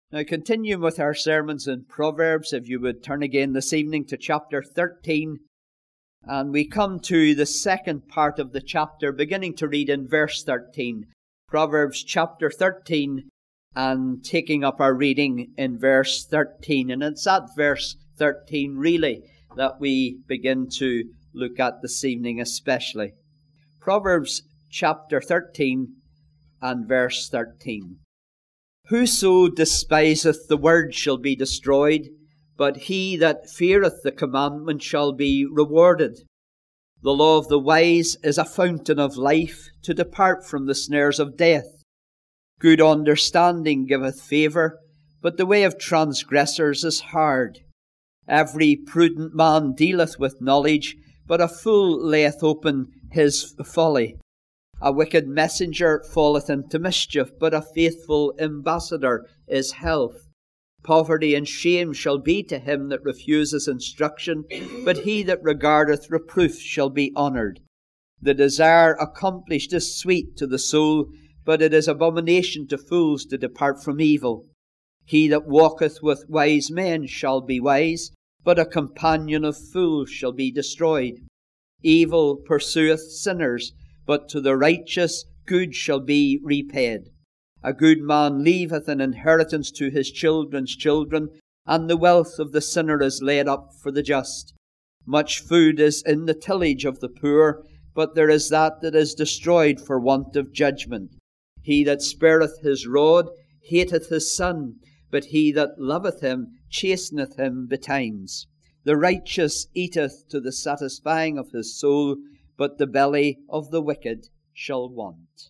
Now, continuing with our sermons in Proverbs, if you would turn again this evening to chapter 13, and we come to the second part of the chapter, beginning to read in verse 13. Proverbs chapter 13, and taking up our reading in verse 13. And it's at verse 13, really, that we begin to look at this evening especially. Proverbs chapter 13 and verse 13. Whoso despiseth the word shall be destroyed, but he that feareth the commandment shall be rewarded. The law of the wise is a fountain of life, to depart from the snares of death. Good understanding giveth favour, but the way of transgressors is hard. Every prudent man dealeth with knowledge, but a fool layeth open his folly. A wicked messenger falleth into mischief, but a faithful ambassador is health. Poverty and shame shall be to him that refuses instruction, but he that regardeth reproof shall be honoured. The desire accomplished is sweet to the soul, but it is abomination to fools to depart from evil. He that walketh with wise men shall be wise, but a companion of fools shall be destroyed. Evil pursueth sinners, but to the righteous good shall be repaid. A good man leaveth an inheritance to his children's children, and the wealth of the sinner is laid up for the just. Much food is in the tillage of the poor, but there is that is destroyed for want of judgment. He that spareth his rod hateth his son, but he that loveth him chasteneth him betimes. The righteous eateth to the satisfying of his soul, but the belly of the wicked shall want.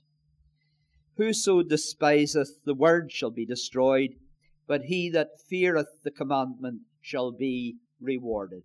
Whoso despiseth the word shall be destroyed, but he that feareth the commandment shall be rewarded.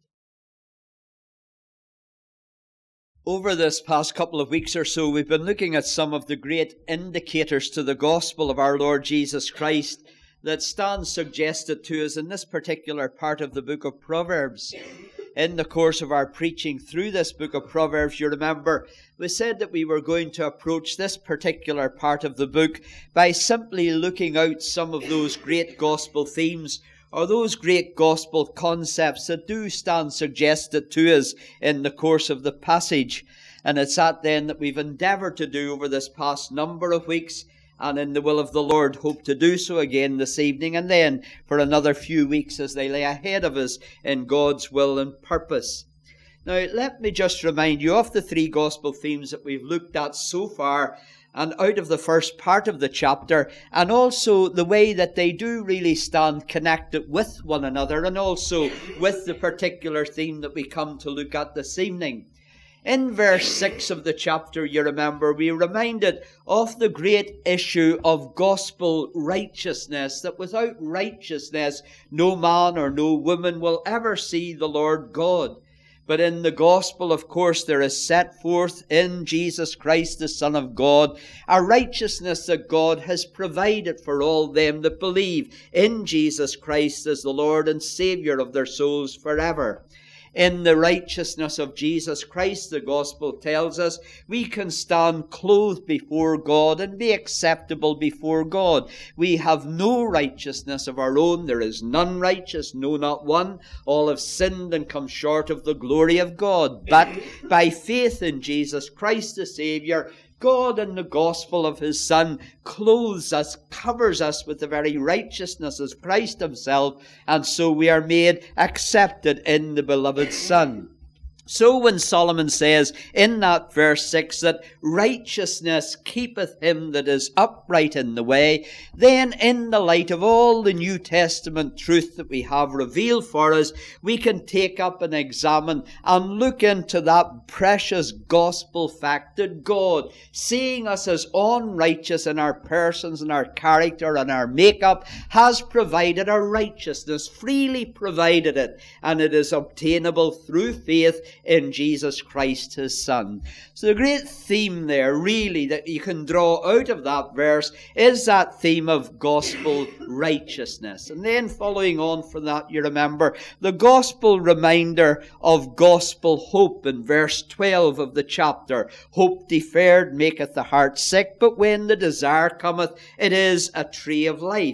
Over this past couple of weeks or so, we've been looking at some of the great indicators to the gospel of our Lord Jesus Christ that stand suggested to us in this particular part of the book of Proverbs. In the course of our preaching through this book of Proverbs, you remember, we said that we were going to approach this particular part of the book by simply looking out some of those great gospel themes or those great gospel concepts that do stand suggested to us in the course of the passage. And it's that then that we've endeavoured to do over this past number of weeks, and in the will of the Lord hope to do so again this evening, and then for another few weeks as they lay ahead of us in God's will and purpose. Now, let me just remind you of the three gospel themes that we've looked at so far, and out of the first part of the chapter, and also the way that they do really stand connected with one another, and also with the particular theme that we come to look at this evening. In verse 6 of the chapter, you remember, we are reminded of the great issue of gospel righteousness, that without righteousness, no man or no woman will ever see the Lord God. But in the gospel, of course, there is set forth in Jesus Christ, the Son of God, a righteousness that God has provided for all them that believe in Jesus Christ as the Lord and Saviour of their souls forever. In the righteousness of Jesus Christ, the gospel tells us, we can stand clothed before God and be acceptable before God. We have no righteousness of our own. There is none righteous, no, not one. All have sinned and come short of the glory of God. But by faith in Jesus Christ, the Saviour, God in the gospel of His Son clothes us, covers us with the very righteousness of Christ Himself, and so we are made accepted in the beloved Son. So when Solomon says in that verse 6 that righteousness keepeth him that is upright in the way, then in the light of all the New Testament truth that we have revealed for us, we can take up and examine and look into that precious gospel fact that God, seeing us as unrighteous in our persons and our character and our makeup, has provided a righteousness, freely provided it, and it is obtainable through faith in Jesus Christ, His Son. So the great theme there, really, that you can draw out of that verse is that theme of gospel righteousness. And then following on from that, you remember the gospel reminder of gospel hope in verse 12 of the chapter. Hope deferred maketh the heart sick, but when the desire cometh, it is a tree of life.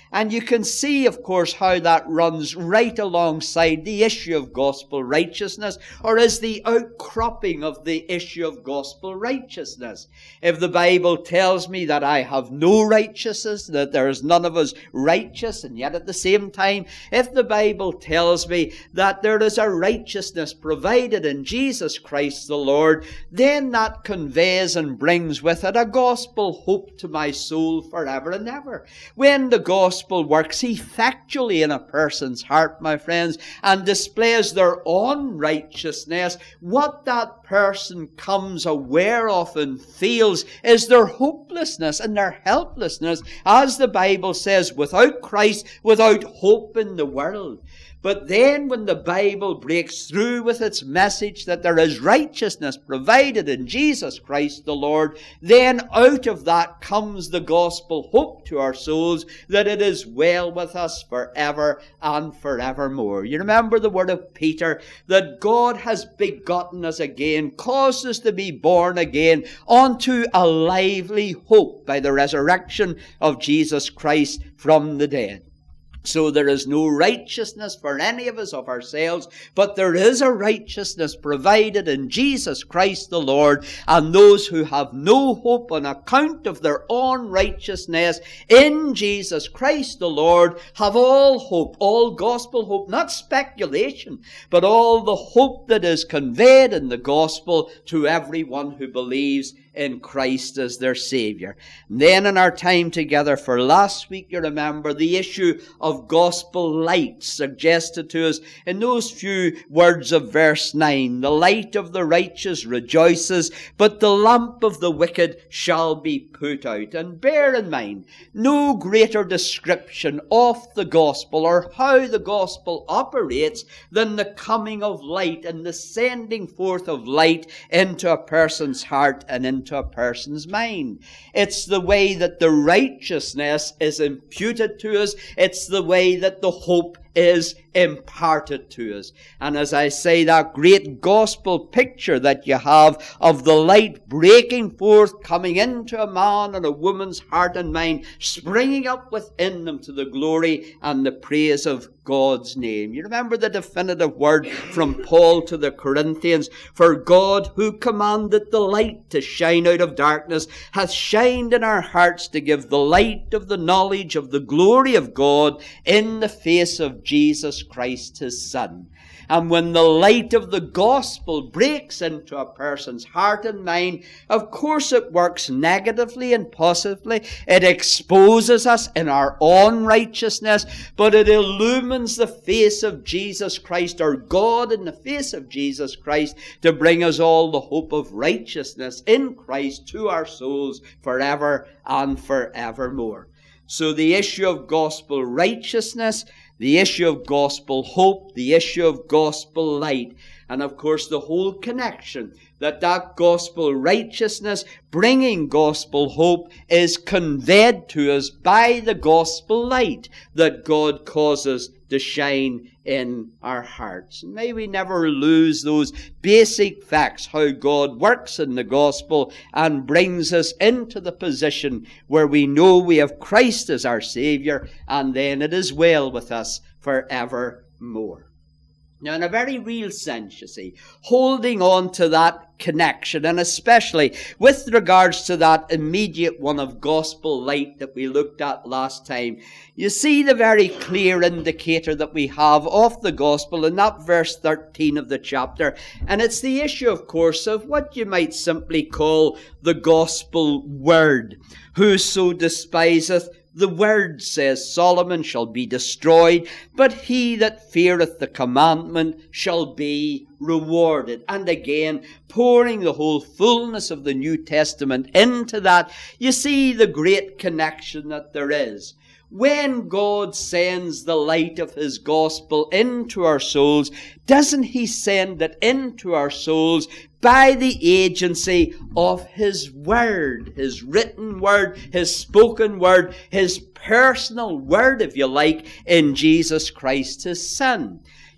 And you can see, of course, how that runs right alongside the issue of gospel righteousness, or is the outcropping of the issue of gospel righteousness. If the Bible tells me that I have no righteousness, that there is none of us righteous, and yet at the same time, if the Bible tells me that there is a righteousness provided in Jesus Christ the Lord, then that conveys and brings with it a gospel hope to my soul forever and ever. When the gospel works effectually in a person's heart, my friends, and displays their own righteousness, what that person comes aware of and feels is their hopelessness and their helplessness, as the Bible says, without Christ, without hope in the world. But then when the Bible breaks through with its message that there is righteousness provided in Jesus Christ the Lord, then out of that comes the gospel hope to our souls that it is well with us forever and forevermore. You remember the word of Peter, that God has begotten us again, caused us to be born again unto a lively hope by the resurrection of Jesus Christ from the dead. So there is no righteousness for any of us of ourselves, but there is a righteousness provided in Jesus Christ the Lord, and those who have no hope on account of their own righteousness in Jesus Christ the Lord have all hope, all gospel hope, not speculation, but all the hope that is conveyed in the gospel to everyone who believes in Christ as their Savior. And then in our time together for last week, you remember the issue of gospel light suggested to us in those few words of verse 9. The light of the righteous rejoices, but the lamp of the wicked shall be put out. And bear in mind, no greater description of the gospel or how the gospel operates than the coming of light and the sending forth of light into a person's heart and into a person's mind. It's the way that the righteousness is imputed to us. It's the way that the hope is imparted to us. And as I say, that great gospel picture that you have of the light breaking forth, coming into a man and a woman's heart and mind, springing up within them to the glory and the praise of God's name. You remember the definitive word from Paul to the Corinthians, for God, who commanded the light to shine out of darkness, hath shined in our hearts to give the light of the knowledge of the glory of God in the face of Jesus Christ his Son. And when the light of the gospel breaks into a person's heart and mind, of course it works negatively and positively. It exposes us in our own righteousness, but it illumines the face of Jesus Christ, or God in the face of Jesus Christ, to bring us all the hope of righteousness in Christ to our souls forever and forevermore. So the issue of gospel righteousness, the issue of gospel hope, the issue of gospel light, and of course the whole connection that gospel righteousness, bringing gospel hope, is conveyed to us by the gospel light that God causes to shine in our hearts. And may we never lose those basic facts, how God works in the gospel and brings us into the position where we know we have Christ as our Savior, and then it is well with us forevermore. Now, in a very real sense, you see, holding on to that connection, and especially with regards to that immediate one of gospel light that we looked at last time, you see the very clear indicator that we have of the gospel in that verse 13 of the chapter. And it's the issue, of course, of what you might simply call the gospel word. Whoso despiseth the word, says Solomon, shall be destroyed, but he that feareth the commandment shall be rewarded. And again, pouring the whole fullness of the New Testament into that, you see the great connection that there is. When God sends the light of his gospel into our souls, doesn't he send it into our souls by the agency of his word, his written word, his spoken word, his personal word, if you like, in Jesus Christ his Son?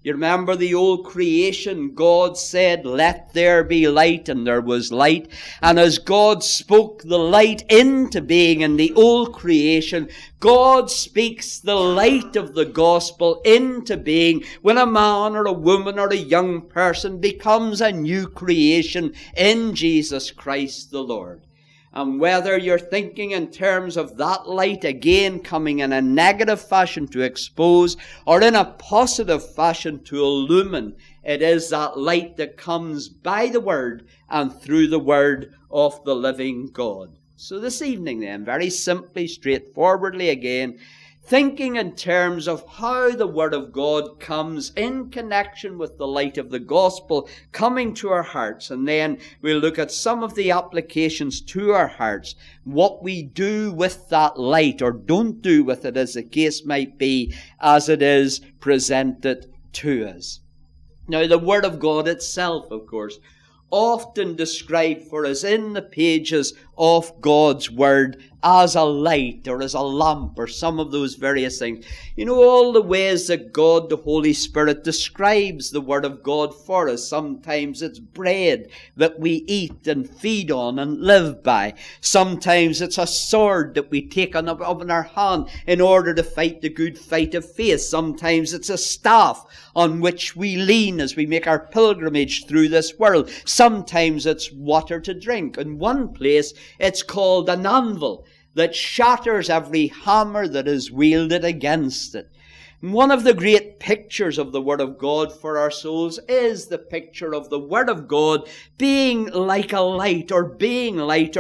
You remember the old creation? God said, "Let there be light," and there was light. And as God spoke the light into being in the old creation, God speaks the light of the gospel into being when a man or a woman or a young person becomes a new creation in Jesus Christ the Lord. And whether you're thinking in terms of that light again coming in a negative fashion to expose or in a positive fashion to illumine, it is that light that comes by the Word and through the Word of the living God. So this evening then, very simply, straightforwardly again, thinking in terms of how the Word of God comes in connection with the light of the gospel coming to our hearts. And then we'll look at some of the applications to our hearts, what we do with that light or don't do with it, as the case might be, as it is presented to us. Now, the Word of God itself, of course, often described for us in the pages of God's Word as a light or as a lamp or some of those various things. You know, all the ways that God, the Holy Spirit, describes the Word of God for us. Sometimes it's bread that we eat and feed on and live by. Sometimes it's a sword that we take up in our hand in order to fight the good fight of faith. Sometimes it's a staff on which we lean as we make our pilgrimage through this world. Sometimes it's water to drink. In one place, it's called an anvil that shatters every hammer that is wielded against it. And one of the great pictures of the Word of God for our souls is the picture of the Word of God being like a light or being like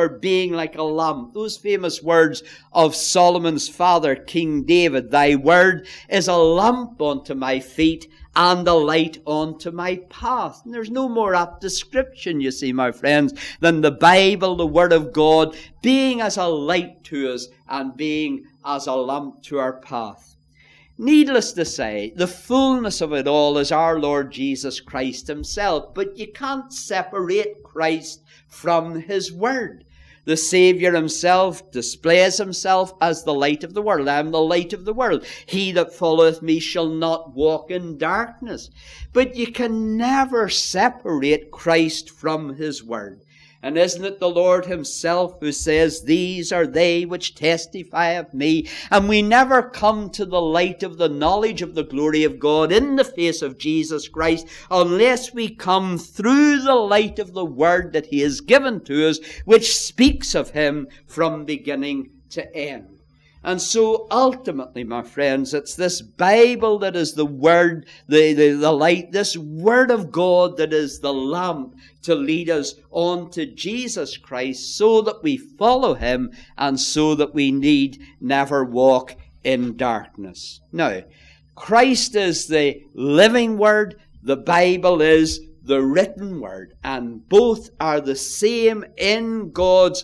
a lamp. Those famous words of Solomon's father, King David, "Thy Word is a lamp unto my feet and a light unto my path." And there's no more apt description, you see, my friends, than the Bible, the Word of God, being as a light to us and being as a lamp to our path. Needless to say, the fullness of it all is our Lord Jesus Christ Himself, but you can't separate Christ from His Word. The Savior Himself displays Himself as the light of the world. "I am the light of the world. He that followeth me shall not walk in darkness." But you can never separate Christ from His Word. And isn't it the Lord Himself who says, "These are they which testify of me"? And we never come to the light of the knowledge of the glory of God in the face of Jesus Christ unless we come through the light of the Word that He has given to us, which speaks of Him from beginning to end. And so ultimately, my friends, it's this Bible that is the Word, the light, this Word of God that is the lamp to lead us on to Jesus Christ so that we follow Him and so that we need never walk in darkness. Now, Christ is the living Word, the Bible is the written Word, and both are the same in God's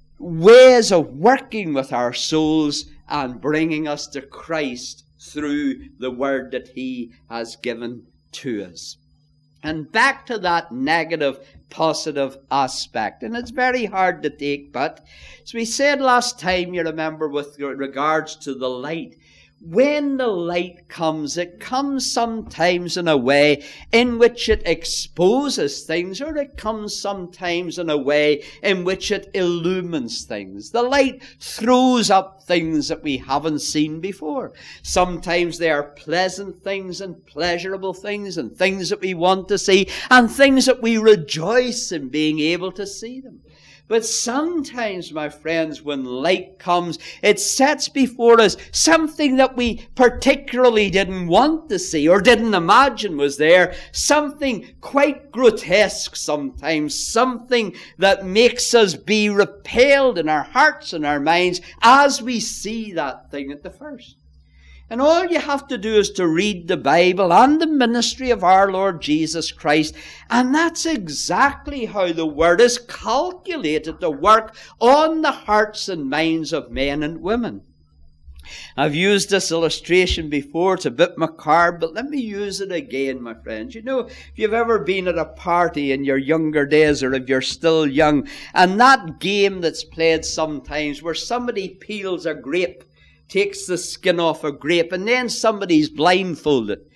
ways of working with our souls and bringing us to Christ through the Word that He has given to us. And back to that negative, positive aspect. And it's very hard to take, but as we said last time, you remember, with regards to the light, when the light comes, it comes sometimes in a way in which it exposes things, or it comes sometimes in a way in which it illumines things. The light throws up things that we haven't seen before. Sometimes they are pleasant things and pleasurable things and things that we want to see and things that we rejoice in being able to see them. But sometimes, my friends, when light comes, it sets before us something that we particularly didn't want to see or didn't imagine was there. Something quite grotesque sometimes. Something that makes us be repelled in our hearts and our minds as we see that thing at the first. And all you have to do is to read the Bible and the ministry of our Lord Jesus Christ. And that's exactly how the Word is calculated to work on the hearts and minds of men and women. I've used this illustration before. It's a bit macabre, but let me use it again, my friends. You know, if you've ever been at a party in your younger days, or if you're still young, and that game that's played sometimes where somebody peels a grape, takes the skin off a grape, and then somebody's blindfolded.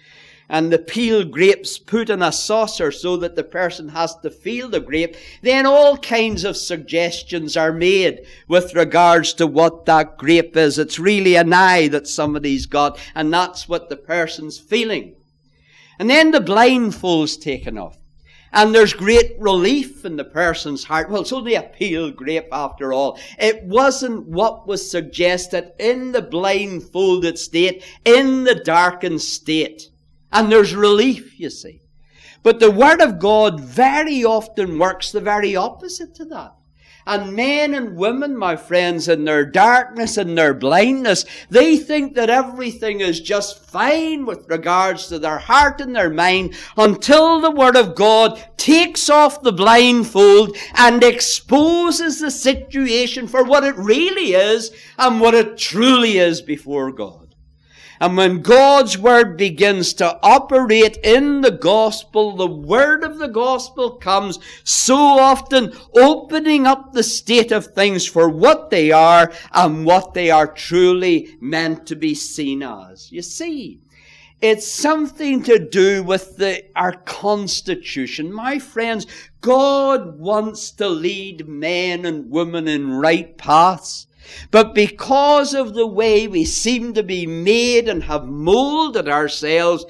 and the peeled grapes put in a saucer so that the person has to feel the grape, then all kinds of suggestions are made with regards to what that grape is. It's really an eye that somebody's got, and that's what the person's feeling. And then the blindfold's taken off. And there's great relief in the person's heart. Well, it's only a peeled grape after all. It wasn't what was suggested in the blindfolded state, in the darkened state. And there's relief, you see. But the Word of God very often works the very opposite to that. And men and women, my friends, in their darkness and their blindness, they think that everything is just fine with regards to their heart and their mind until the Word of God takes off the blindfold and exposes the situation for what it really is and what it truly is before God. And when God's Word begins to operate in the gospel, the word of the gospel comes so often opening up the state of things for what they are and what they are truly meant to be seen as. You see, it's something to do with our constitution. My friends, God wants to lead men and women in right paths. But because of the way we seem to be made and have molded ourselves,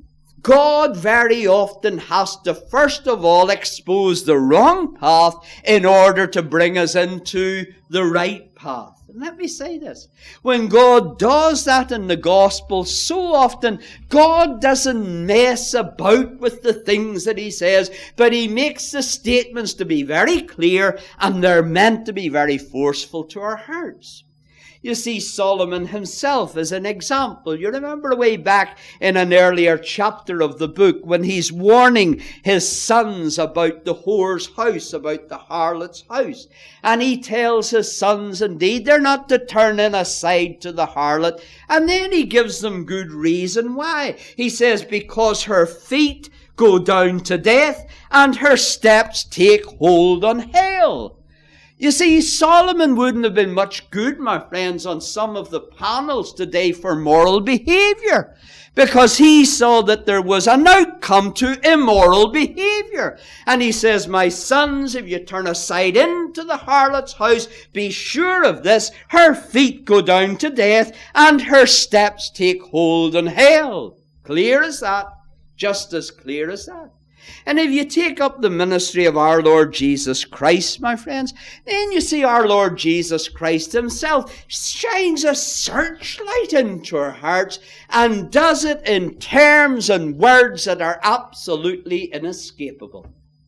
God very often has to first of all expose the wrong path in order to bring us into the right path. And let me say this. When God does that in the gospel, so often God doesn't mess about with the things that He says, but He makes the statements to be very clear, and they're meant to be very forceful to our hearts. You see, Solomon himself is an example. You remember way back in an earlier chapter of the book when he's warning his sons about the whore's house, about the harlot's house. And he tells his sons, indeed, they're not to turn in aside to the harlot. And then he gives them good reason why. He says, because her feet go down to death and her steps take hold on hell. You see, Solomon wouldn't have been much good, my friends, on some of the panels today for moral behavior, because he saw that there was an outcome to immoral behavior. And he says, my sons, if you turn aside into the harlot's house, be sure of this, her feet go down to death and her steps take hold on hell. Clear as that, just as clear as that. And if you take up the ministry of our Lord Jesus Christ, my friends, then you see our Lord Jesus Christ himself shines a searchlight into our hearts and does it in terms and words that are absolutely inescapable.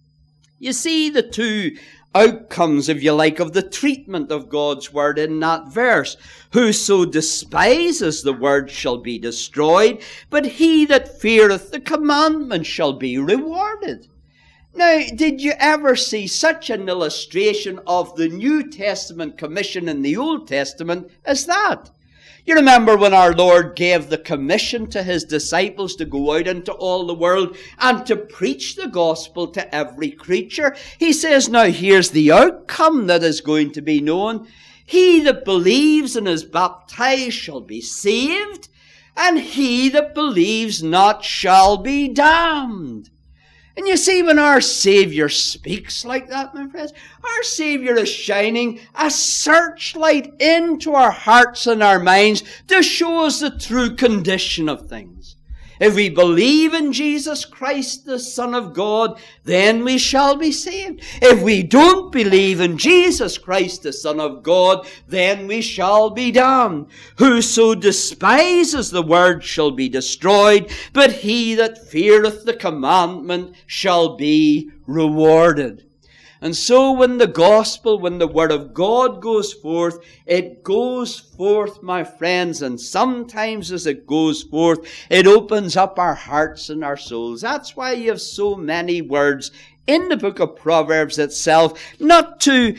You see the two outcomes, if you like, of the treatment of God's word in that verse. Whoso despises the word shall be destroyed, but he that feareth the commandment shall be rewarded. Now, did you ever see such an illustration of the New Testament commission in the Old Testament as that? You remember when our Lord gave the commission to his disciples to go out into all the world and to preach the gospel to every creature? He says, now here's the outcome that is going to be known. He that believes and is baptized shall be saved, and he that believes not shall be damned. And you see, when our Savior speaks like that, my friends, our Savior is shining a searchlight into our hearts and our minds to show us the true condition of things. If we believe in Jesus Christ, the Son of God, then we shall be saved. If we don't believe in Jesus Christ, the Son of God, then we shall be damned. Whoso despises the word shall be destroyed, but he that feareth the commandment shall be rewarded. And so when the gospel, when the word of God goes forth, it goes forth, my friends, and sometimes as it goes forth, it opens up our hearts and our souls. That's why you have so many words in the book of Proverbs itself, not to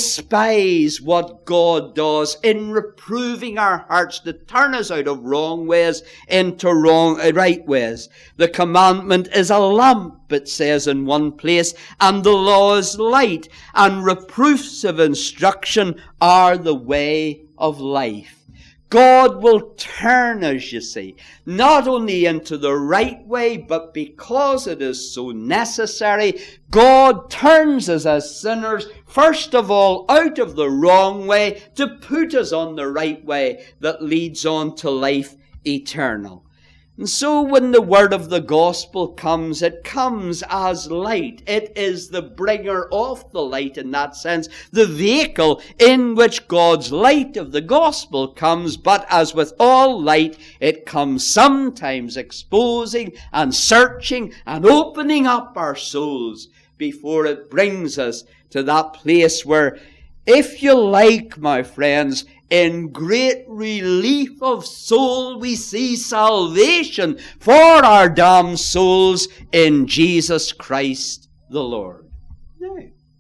despise what God does in reproving our hearts, to turn us out of wrong ways into right ways. The commandment is a lamp, it says in one place, and the law is light, and reproofs of instruction are the way of life. God will turn us, you see, not only into the right way, but because it is so necessary, God turns us as sinners, first of all, out of the wrong way to put us on the right way that leads on to life eternal. And so when the word of the gospel comes, it comes as light. It is the bringer of the light in that sense, the vehicle in which God's light of the gospel comes. But as with all light, it comes sometimes exposing and searching and opening up our souls before it brings us to that place where, if you like, my friends, in great relief of soul, we see salvation for our damned souls in Jesus Christ the Lord. Now,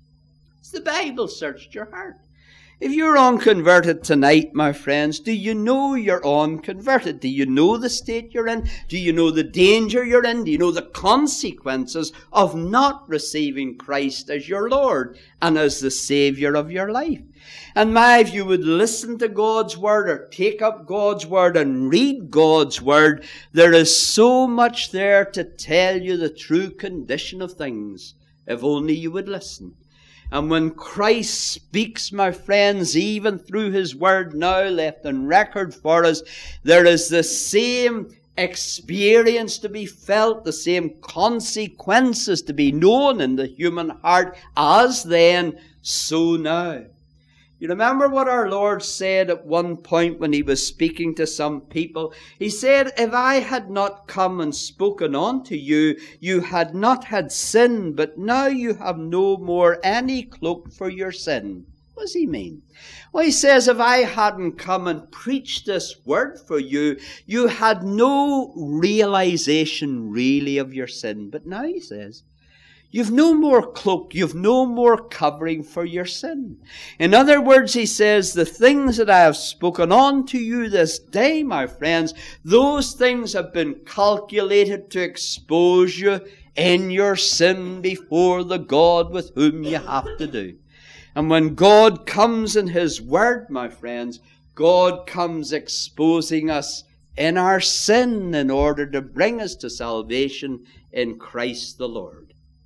has the Bible searched your heart? If you're unconverted tonight, my friends, do you know you're unconverted? Do you know the state you're in? Do you know the danger you're in? Do you know the consequences of not receiving Christ as your Lord and as the Savior of your life? And if you would listen to God's Word or take up God's Word and read God's Word, there is so much there to tell you the true condition of things, if only you would listen. And when Christ speaks, my friends, even through His Word now left on record for us, there is the same experience to be felt, the same consequences to be known in the human heart as then, so now. You remember what our Lord said at one point when He was speaking to some people? He said, if I had not come and spoken unto you, you had not had sin, but now you have no more any cloak for your sin. What does He mean? Well, He says, if I hadn't come and preached this word for you, you had no realization really of your sin. But now He says, you've no more cloak, you've no more covering for your sin. In other words, He says, the things that I have spoken unto you this day, my friends, those things have been calculated to expose you in your sin before the God with whom you have to do. And when God comes in His Word, my friends, God comes exposing us in our sin in order to bring us to salvation in Christ the Lord.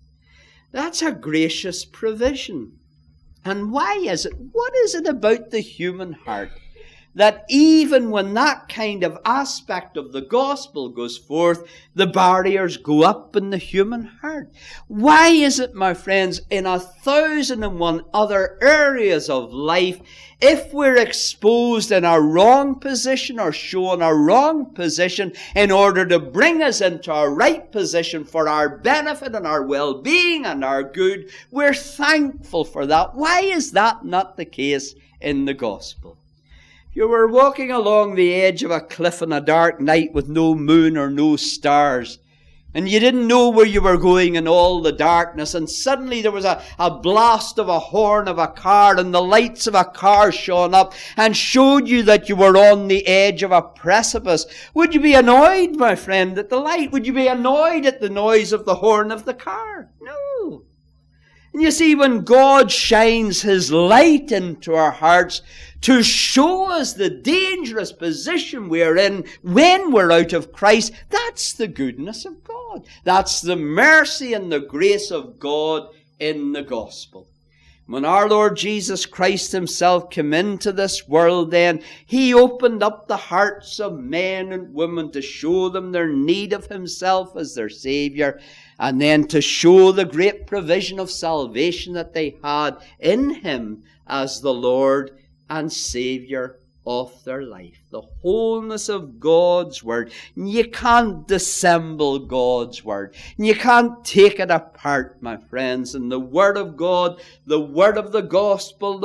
That's a gracious provision. And why is it? What is it about the human heart that even when that kind of aspect of the gospel goes forth, the barriers go up in the human heart? Why is it, my friends, in 1,001 other areas of life, if we're exposed in our wrong position or shown our wrong position in order to bring us into our right position for our benefit and our well-being and our good, we're thankful for that? Why is that not the case in the gospel? You were walking along the edge of a cliff on a dark night with no moon or no stars, and you didn't know where you were going in all the darkness, and suddenly there was a blast of a horn of a car, and the lights of a car shone up and showed you that you were on the edge of a precipice. Would you be annoyed, my friend, at the light? Would you be annoyed at the noise of the horn of the car? No. And you see, when God shines His light into our hearts to show us the dangerous position we're in when we're out of Christ, that's the goodness of God. That's the mercy and the grace of God in the gospel. When our Lord Jesus Christ Himself came into this world, then He opened up the hearts of men and women to show them their need of Himself as their Savior, and then to show the great provision of salvation that they had in Him as the Lord and Savior of their life. The wholeness of God's Word. You can't dissemble God's Word. You can't take it apart, my friends. And the Word of God, the Word of the gospel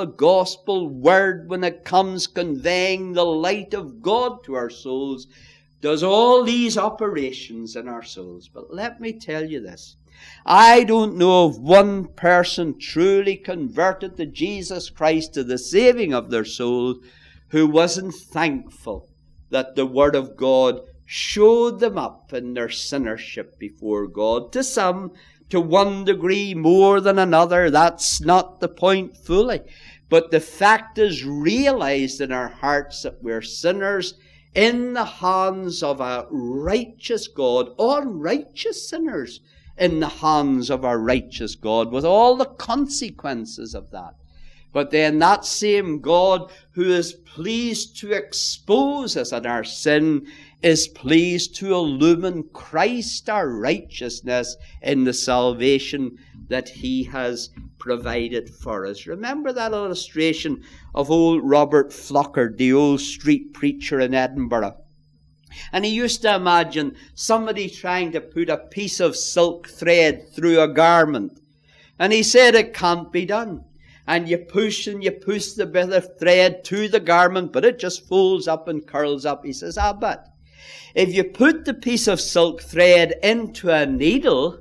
Word, when it comes conveying the light of God to our souls, does all these operations in our souls. But let me tell you this. I don't know of one person truly converted to Jesus Christ, to the saving of their soul, who wasn't thankful that the Word of God showed them up in their sinnership before God. To some, to one degree more than another, that's not the point fully. but the fact is realized in our hearts that we're sinners in the hands of a righteous God, unrighteous sinners in the hands of a righteous God, with all the consequences of that. But then that same God who is pleased to expose us in our sin is pleased to illumine Christ, our righteousness, in the salvation that he has provided for us. Remember that illustration of old Robert Flockard, the old street preacher in Edinburgh. And he used to imagine somebody trying to put a piece of silk thread through a garment. And he said it can't be done. And you push the bit of thread to the garment, but it just folds up and curls up. He says, but if you put the piece of silk thread into a needle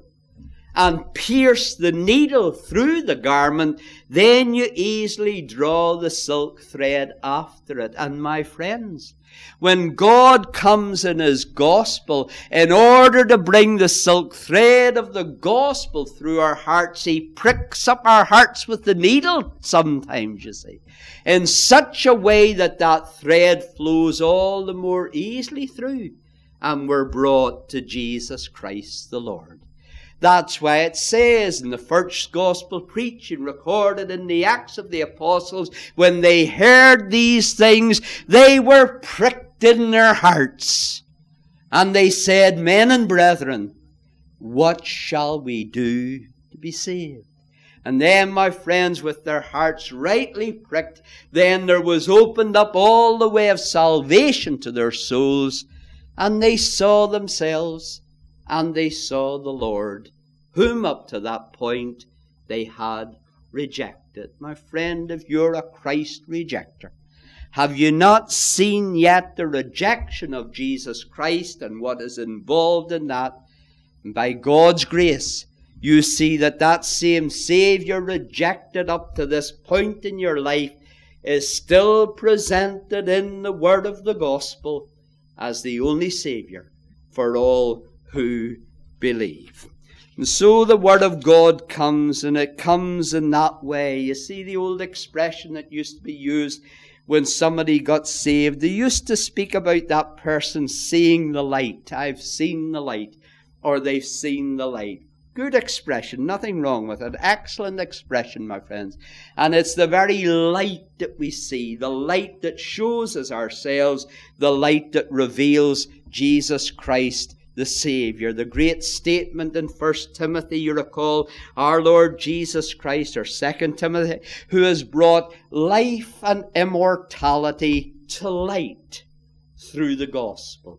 and pierce the needle through the garment, then you easily draw the silk thread after it. And my friends, when God comes in his gospel, in order to bring the silk thread of the gospel through our hearts, he pricks up our hearts with the needle sometimes, you see, in such a way that that thread flows all the more easily through, and we're brought to Jesus Christ the Lord. That's why it says in the first gospel preaching recorded in the Acts of the Apostles, when they heard these things, they were pricked in their hearts. And they said, men and brethren, what shall we do to be saved? And then, my friends, with their hearts rightly pricked, then there was opened up all the way of salvation to their souls, and they saw themselves, and they saw the Lord, whom up to that point they had rejected. My friend, if you're a Christ rejecter, have you not seen yet the rejection of Jesus Christ and what is involved in that? And by God's grace, you see that that same Savior rejected up to this point in your life is still presented in the word of the gospel as the only Savior for all who believe. And so the word of God comes, and it comes in that way. You see the old expression that used to be used when somebody got saved. They used to speak about that person seeing the light. I've seen the light, or they've seen the light. Good expression, nothing wrong with it. Excellent expression, my friends. And it's the very light that we see, the light that shows us ourselves, the light that reveals Jesus Christ, the Savior. The great statement in 1 Timothy, you recall, our Lord Jesus Christ, or 2 Timothy, who has brought life and immortality to light through the gospel.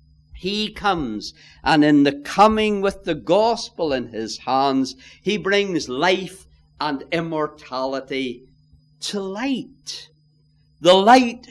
He comes, and in the coming with the gospel in his hands, he brings life and immortality to light. The light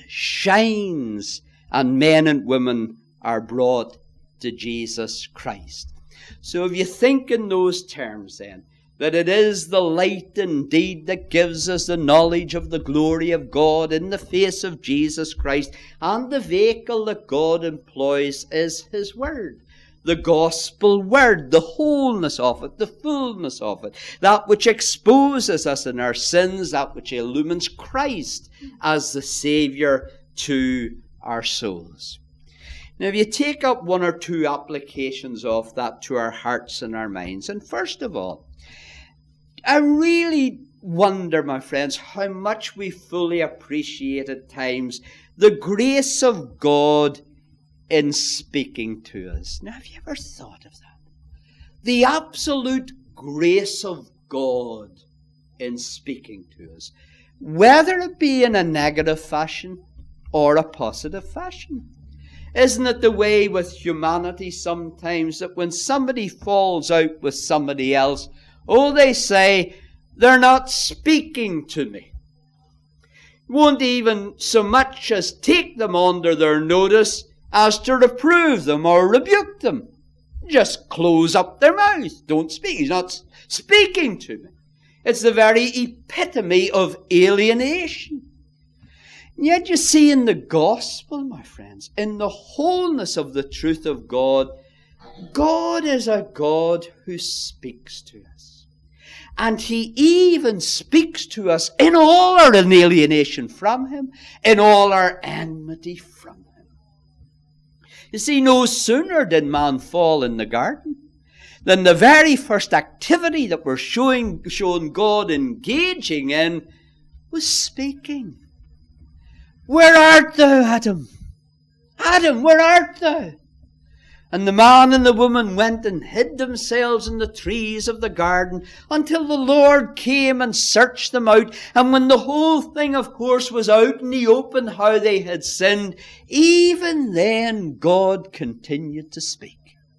shines, and men and women are brought to Jesus Christ. So if you think in those terms then, that it is the light indeed that gives us the knowledge of the glory of God in the face of Jesus Christ, and the vehicle that God employs is his word. The gospel word, the wholeness of it, the fullness of it, that which exposes us in our sins, that which illumines Christ as the Savior to our souls. Now, if you take up one or two applications of that to our hearts and our minds, and first of all, I really wonder, my friends, how much we fully appreciate at times the grace of God in speaking to us. Now, have you ever thought of that? The absolute grace of God in speaking to us, whether it be in a negative fashion or a positive fashion. Isn't it the way with humanity sometimes that when somebody falls out with somebody else, they say, they're not speaking to me. Won't even so much as take them under their notice as to reprove them or rebuke them. Just close up their mouth. Don't speak. He's not speaking to me. It's the very epitome of alienation. And yet you see in the gospel, my friends, in the wholeness of the truth of God, God is a God who speaks to us. And he even speaks to us in all our alienation from him, in all our enmity from him. You see, no sooner did man fall in the garden than the very first activity that we're showing God engaging in was speaking. Where art thou, Adam? Adam, where art thou? And the man and the woman went and hid themselves in the trees of the garden until the Lord came and searched them out. And when the whole thing, of course, was out in the open how they had sinned, even then God continued to speak.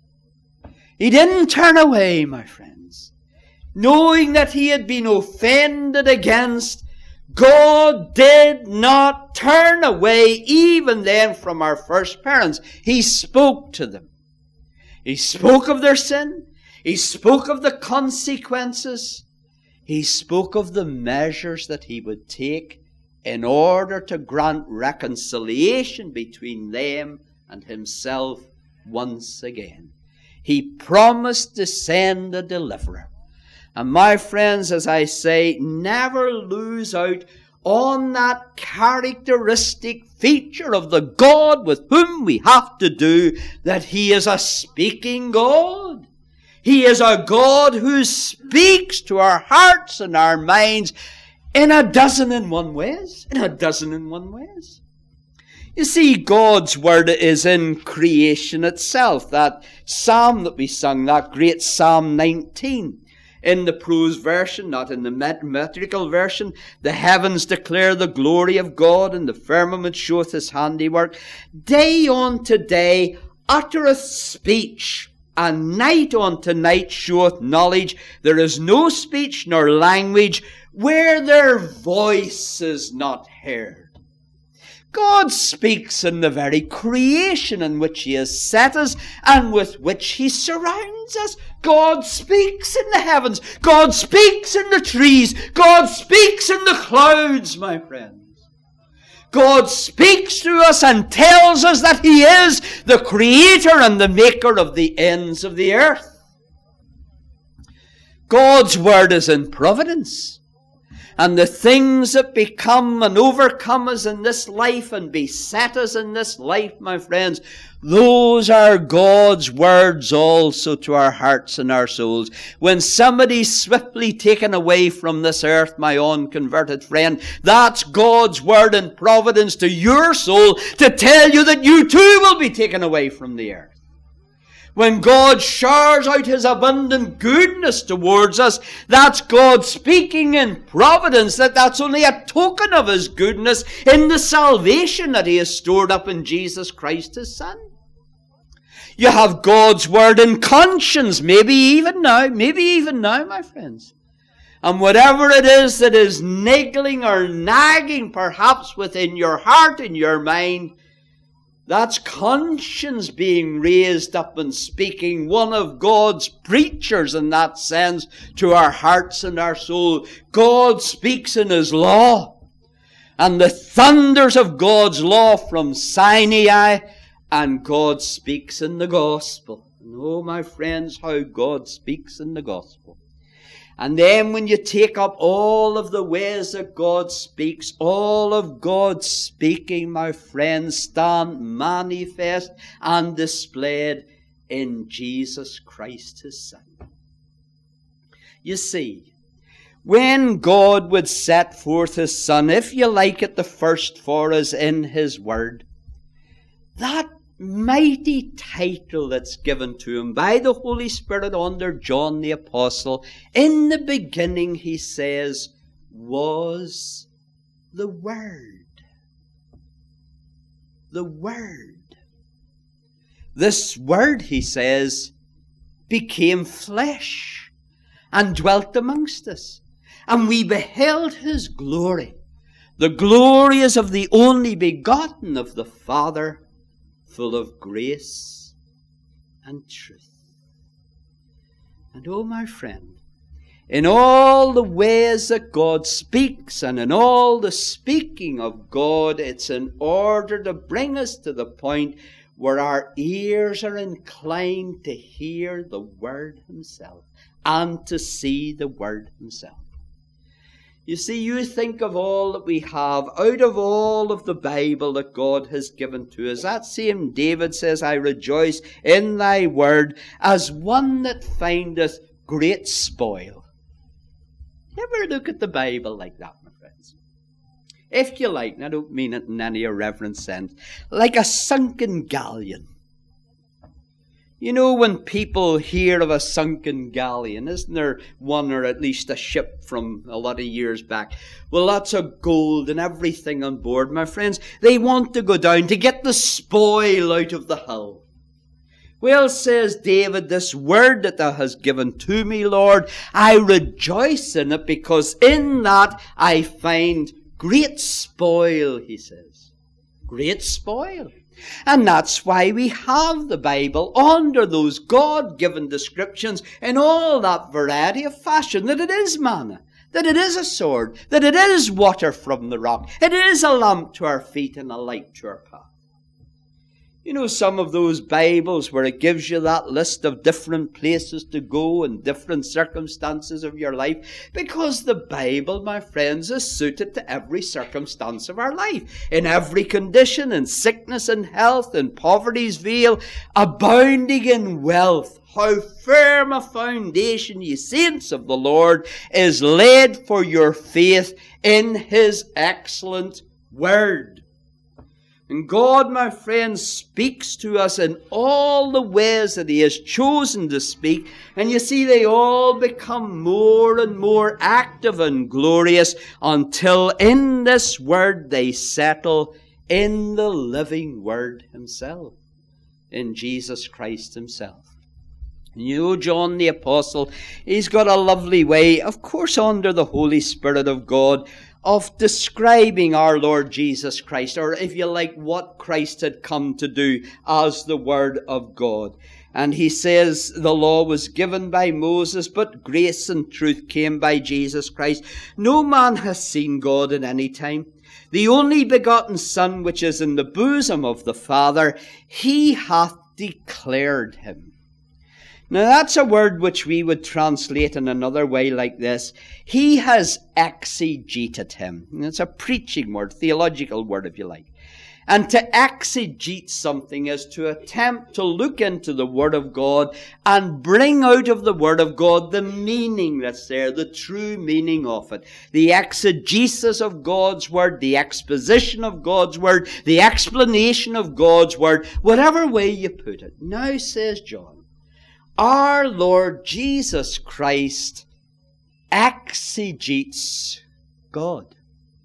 He didn't turn away, my friends. Knowing that he had been offended against, God did not turn away even then from our first parents. He spoke to them. He spoke of their sin. He spoke of the consequences. He spoke of the measures that he would take in order to grant reconciliation between them and himself once again. He promised to send a deliverer. And my friends, as I say, never lose out on that characteristic feature of the God with whom we have to do, that he is a speaking God. He is a God who speaks to our hearts and our minds in a dozen and one ways. In a dozen and one ways. You see, God's Word is in creation itself. That psalm that we sung, that great Psalm 19. In the prose version, not in the metrical version, the heavens declare the glory of God, and the firmament showeth his handiwork. Day unto day uttereth speech, and night unto night showeth knowledge. There is no speech nor language where their voice is not heard. God speaks in the very creation in which he has set us and with which he surrounds us. God speaks in the heavens. God speaks in the trees. God speaks in the clouds, my friends. God speaks to us and tells us that he is the creator and the maker of the ends of the earth. God's word is in providence. And the things that become and overcome us in this life and beset us in this life, my friends, those are God's words also to our hearts and our souls. When somebody's swiftly taken away from this earth, my unconverted friend, that's God's word in providence to your soul to tell you that you too will be taken away from the earth. When God showers out his abundant goodness towards us, that's God speaking in providence, that's only a token of his goodness in the salvation that he has stored up in Jesus Christ his Son. You have God's word in conscience, maybe even now, my friends. And whatever it is that is niggling or nagging perhaps within your heart and your mind, that's conscience being raised up and speaking, one of God's preachers in that sense, to our hearts and our soul. God speaks in his law, and the thunders of God's law from Sinai, and God speaks in the gospel. And oh, my friends, how God speaks in the gospel. And then when you take up all of the ways that God speaks, all of God's speaking, my friends, stand manifest and displayed in Jesus Christ his Son. You see, when God would set forth his Son, if you like it, the first for us in his word, that mighty title that's given to him by the Holy Spirit under John the Apostle, in the beginning, he says, was the Word. The Word. This Word, he says, became flesh and dwelt amongst us. And we beheld his glory. The glory is of the only begotten of the Father, full of grace and truth. And oh, my friend, in all the ways that God speaks and in all the speaking of God, it's in order to bring us to the point where our ears are inclined to hear the Word himself. and to see the Word himself. You see, you think of all that we have out of all of the Bible that God has given to us. That same David says, I rejoice in thy word as one that findeth great spoil. You ever look at the Bible like that, my friends? If you like, and I don't mean it in any irreverent sense, like a sunken galleon. You know, when people hear of a sunken galleon, isn't there one or at least a ship from a lot of years back? Well, lots of gold and everything on board, my friends. They want to go down to get the spoil out of the hull. Well, says David, this word that thou hast given to me, Lord, I rejoice in it because in that I find great spoil, he says. Great spoil. And that's why we have the Bible under those God-given descriptions in all that variety of fashion, that it is manna, that it is a sword, that it is water from the rock, it is a lamp to our feet and a light to our path. You know, some of those Bibles where it gives you that list of different places to go and different circumstances of your life, because the Bible, my friends, is suited to every circumstance of our life, in every condition, in sickness and health, in poverty's veil, abounding in wealth. How firm a foundation, ye saints of the Lord, is laid for your faith in his excellent word. And God, my friends, speaks to us in all the ways that he has chosen to speak. And you see, they all become more and more active and glorious until in this word they settle in the living word himself, in Jesus Christ himself. And you know, John the Apostle, he's got a lovely way, of course under the Holy Spirit of God, of describing our Lord Jesus Christ, or if you like, what Christ had come to do as the Word of God. And he says the law was given by Moses, but grace and truth came by Jesus Christ. No man has seen God at any time. The only begotten Son, which is in the bosom of the Father, he hath declared him. Now that's a word which we would translate in another way like this. He has exegeted him. And it's a preaching word, theological word if you like. And to exegete something is to attempt to look into the Word of God and bring out of the Word of God the meaning that's there, the true meaning of it. The exegesis of God's Word, the exposition of God's Word, the explanation of God's Word, whatever way you put it. Now, says John, our Lord Jesus Christ exegetes God,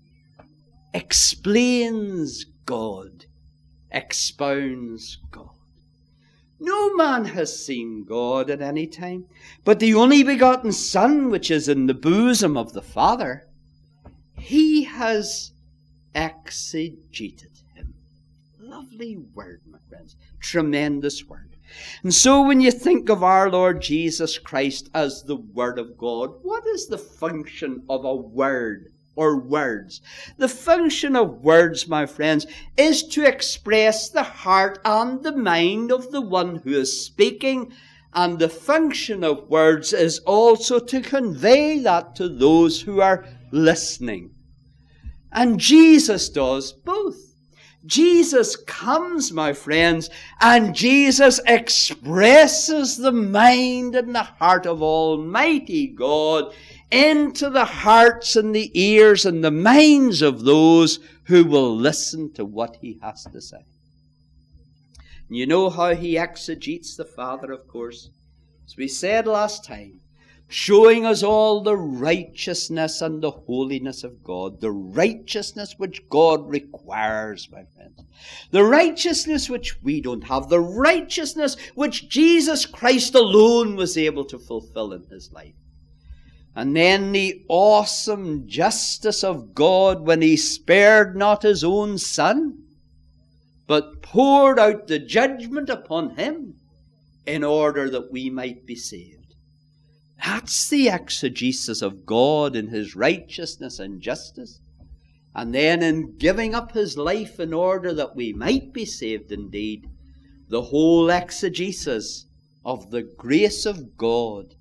explains God, expounds God. No man has seen God at any time, but the only begotten Son, which is in the bosom of the Father, he has exegeted him. Lovely word, my friends. Tremendous word. And so when you think of our Lord Jesus Christ as the Word of God, what is the function of a word or words? The function of words, my friends, is to express the heart and the mind of the one who is speaking. And the function of words is also to convey that to those who are listening. And Jesus does both. Jesus comes, my friends, and Jesus expresses the mind and the heart of Almighty God into the hearts and the ears and the minds of those who will listen to what he has to say. You know how he exegetes the Father, of course. As we said last time, showing us all the righteousness and the holiness of God, the righteousness which God requires, my friends, the righteousness which we don't have, the righteousness which Jesus Christ alone was able to fulfill in his life. And then the awesome justice of God when he spared not his own Son, but poured out the judgment upon him in order that we might be saved. That's the exegesis of God in his righteousness and justice. And then in giving up his life in order that we might be saved indeed, the whole exegesis of the grace of God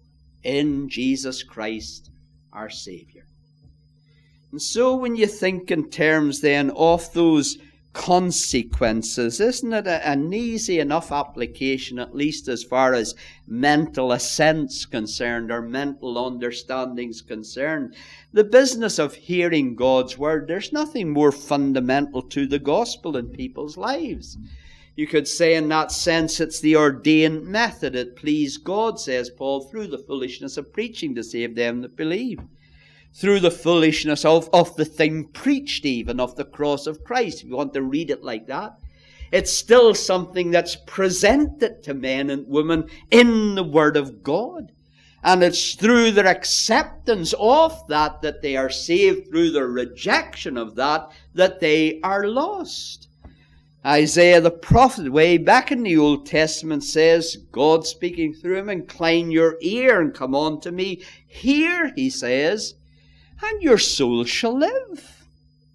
in Jesus Christ our Saviour. And so when you think in terms then of those consequences, isn't it an easy enough application, at least as far as mental assent's concerned or mental understanding's concerned? The business of hearing God's word, there's nothing more fundamental to the gospel in people's lives. You could say in that sense it's the ordained method. It pleased God, says Paul, through the foolishness of preaching to save them that believe. Through the foolishness of the thing preached, even of the cross of Christ, if you want to read it like that. It's still something that's presented to men and women in the Word of God. And it's through their acceptance of that they are saved, through their rejection of that they are lost. Isaiah the prophet, way back in the Old Testament, says, God speaking through him, incline your ear and come on to me. Hear, he says, and your soul shall live.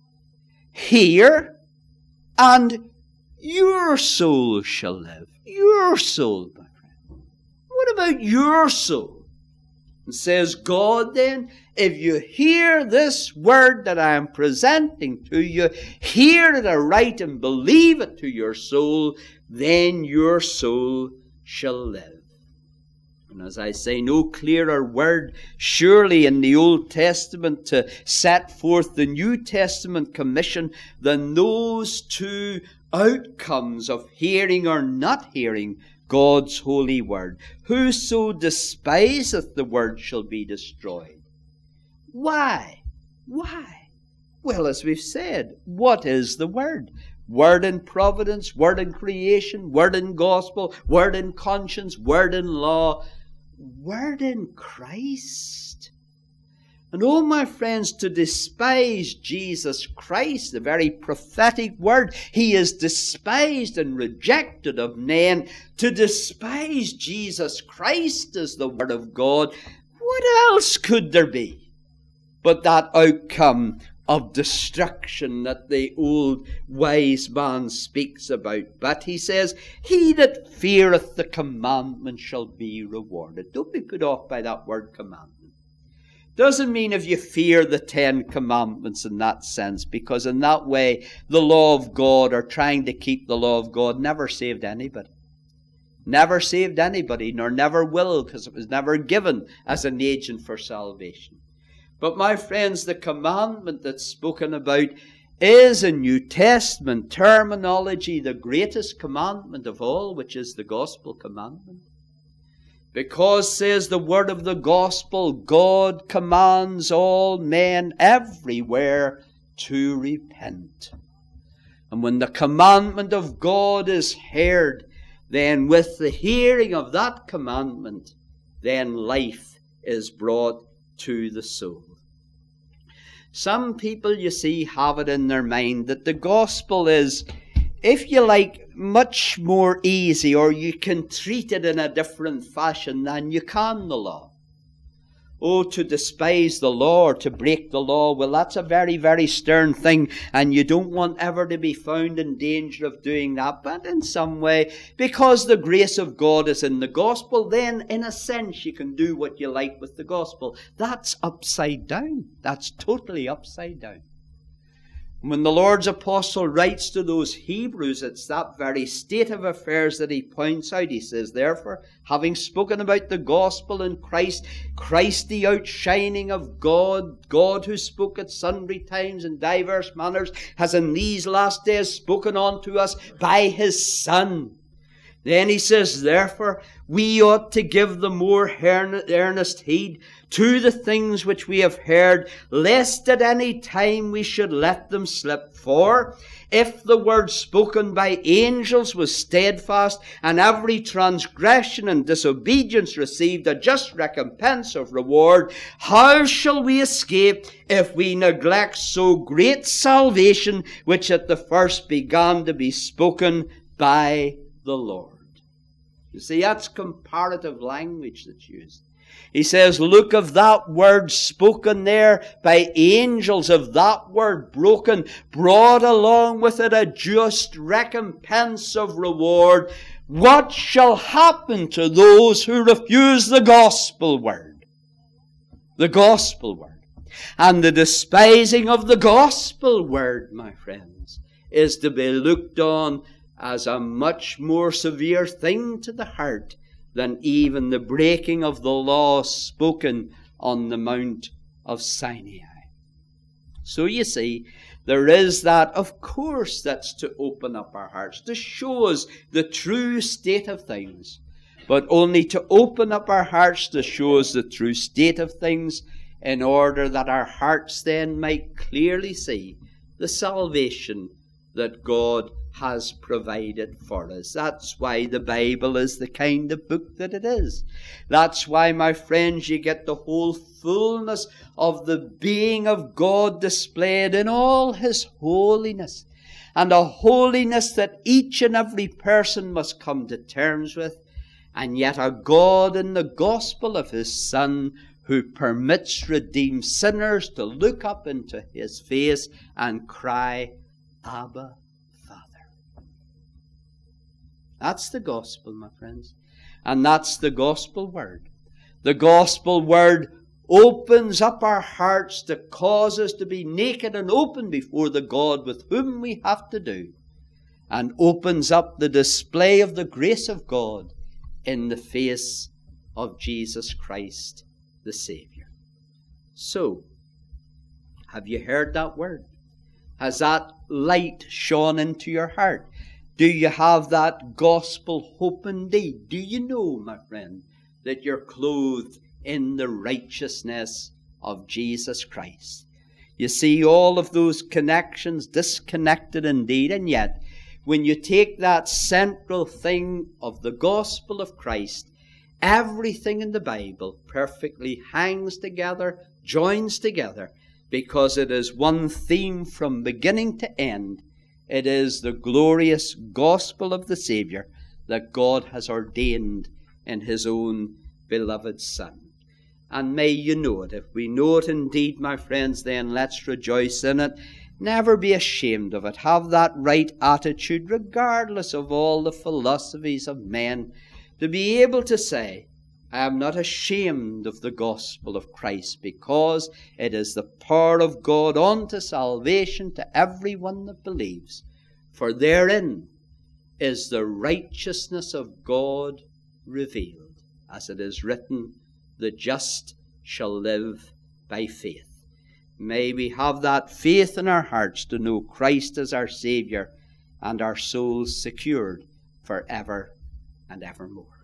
Hear, and your soul shall live. Your soul, my friend. What about your soul? And says God then, if you hear this word that I am presenting to you, hear it aright and believe it to your soul, then your soul shall live. And as I say, no clearer word surely in the Old Testament to set forth the New Testament commission than those two outcomes of hearing or not hearing God's holy word. Whoso despiseth the word shall be destroyed. Why? Why? Well, as we've said, what is the word? Word in providence, word in creation, word in gospel, word in conscience, word in law, word in Christ. And oh, my friends, to despise Jesus Christ, the very prophetic word, he is despised and rejected of men. To despise Jesus Christ as the word of God, what else could there be but that outcome of destruction that the old wise man speaks about? But he says, he that feareth the commandment shall be rewarded. Don't be put off by that word commandment. Doesn't mean if you fear the 10 commandments in that sense, because in that way the law of God, or trying to keep the law of God, never saved anybody. Never saved anybody, nor never will, because it was never given as an agent for salvation. But my friends, the commandment that's spoken about is in New Testament terminology the greatest commandment of all, which is the gospel commandment. Because, says the word of the gospel, God commands all men everywhere to repent. And when the commandment of God is heard, then with the hearing of that commandment, then life is brought to the soul. Some people, you see, have it in their mind that the gospel is, if you like, much more easy, or you can treat it in a different fashion than you can the law. Oh, to despise the law or to break the law, well, that's a very, very stern thing, and you don't want ever to be found in danger of doing that. But in some way, because the grace of God is in the gospel, then in a sense you can do what you like with the gospel. That's upside down. That's totally upside down. When the Lord's apostle writes to those Hebrews, it's that very state of affairs that he points out. He says, therefore, having spoken about the gospel in Christ, Christ the outshining of God, God who spoke at sundry times in diverse manners, has in these last days spoken unto us by his Son. Then he says, therefore, we ought to give the more earnest heed to the things which we have heard, lest at any time we should let them slip. For if the word spoken by angels was steadfast, and every transgression and disobedience received a just recompense of reward, how shall we escape if we neglect so great salvation, which at the first began to be spoken by the Lord? You see, that's comparative language that's used. He says, look, of that word spoken there by angels, of that word broken, brought along with it a just recompense of reward. What shall happen to those who refuse the gospel word? the gospel word. And the despising of the gospel word, my friends, is to be looked on as a much more severe thing to the heart than even the breaking of the law spoken on the Mount of Sinai. So you see, there is that, of course, that's to open up our hearts, to show us the true state of things, but only to open up our hearts to show us the true state of things in order that our hearts then might clearly see the salvation that God has provided for us. That's why the Bible is the kind of book that it is. That's why, my friends, you get the whole fullness of the being of God displayed in all His holiness, and a holiness that each and every person must come to terms with, and yet a God in the gospel of His Son who permits redeemed sinners to look up into His face and cry, Abba, That's the gospel, my friends. And that's the gospel word. The gospel word opens up our hearts to cause us to be naked and open before the God with whom we have to do, and opens up the display of the grace of God in the face of Jesus Christ, the Savior. So, have you heard that word? Has that light shone into your heart? Do you have that gospel hope indeed? Do you know, my friend, that you're clothed in the righteousness of Jesus Christ? You see, all of those connections disconnected indeed, and yet when you take that central thing of the gospel of Christ, everything in the Bible perfectly hangs together, joins together, because it is one theme from beginning to end. It is the glorious gospel of the Savior that God has ordained in His own beloved Son. And may you know it. If we know it indeed, my friends, then let's rejoice in it. Never be ashamed of it. Have that right attitude, regardless of all the philosophies of men, to be able to say, I am not ashamed of the gospel of Christ, because it is the power of God unto salvation to everyone that believes. For therein is the righteousness of God revealed, as it is written, the just shall live by faith. May we have that faith in our hearts to know Christ as our Saviour, and our souls secured for ever and evermore.